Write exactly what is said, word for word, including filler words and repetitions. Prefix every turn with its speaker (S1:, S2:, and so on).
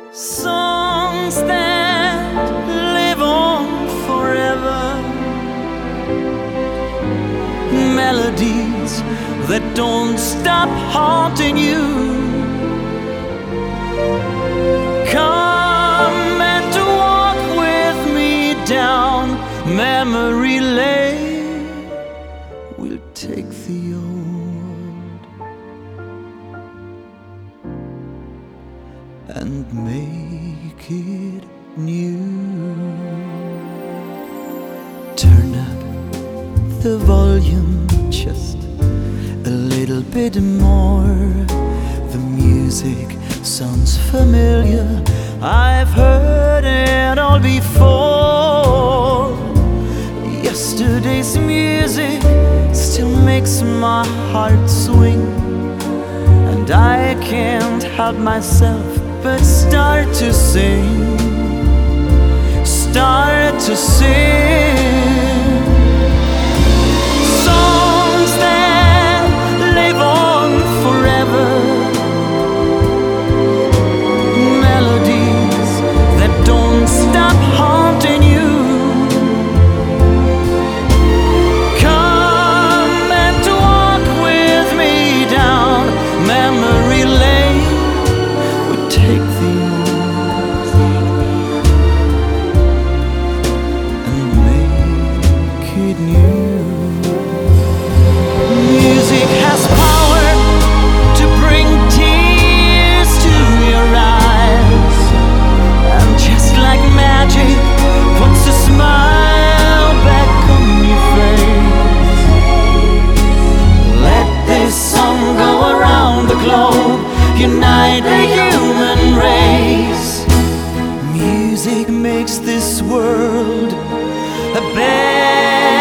S1: Songs that live on forever, melodies that don't stop haunting you. Come and to walk with me down memory lane. We'll take the old and make it new. Turn up the volume just a little bit more. The music sounds familiar, I've heard it all before. Yesterday's music still makes my heart swing, and I can't help myself but start to sing, start to sing. Songs that live on forever, melodies that don't stop haunting you. Come and to walk with me down memory lane. Take the old and make it new. Music has power to bring tears to your eyes, and just like magic puts a smile back on your face. Let this song go around the globe, unite the human race. Music makes this world a better